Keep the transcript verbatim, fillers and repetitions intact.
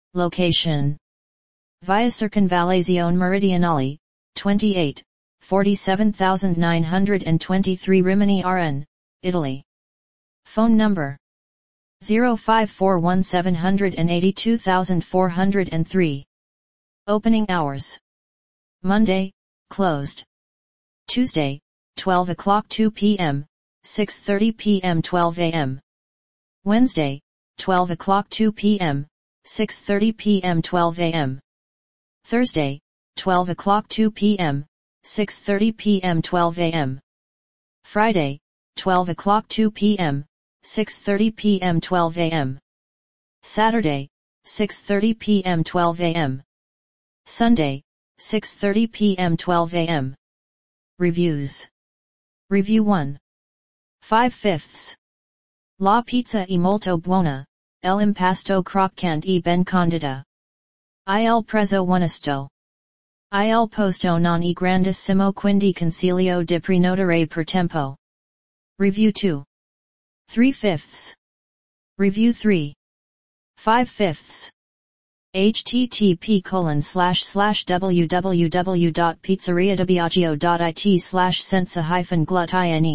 Location: Via Circunvalazione Meridionale, twenty-eight, forty-seven thousand nine hundred twenty-three Rimini R N, Italy. Phone number: zero five four one seven eight two four zero three. Opening hours: Monday, closed. Tuesday, twelve o'clock two p m, six thirty p m twelve a m Wednesday, twelve o'clock two p m, six thirty p m twelve a m Thursday, twelve o'clock two p m, six thirty p m twelve a m Friday, twelve o'clock two p m, six thirty p m twelve a m Saturday, six thirty p m twelve a m Sunday, six thirty p m twelve a m Reviews. Review one. five fifths. La pizza è molto buona, l'impasto croccante e ben condita. Il prezzo onesto. Il posto non è grandissimo quindi consiglio di prenotare per tempo. Review two. three fifths. Review three. five fifths. http colon slash slash www dot pizzeria di biagio dot it slash senza hyphen glut ine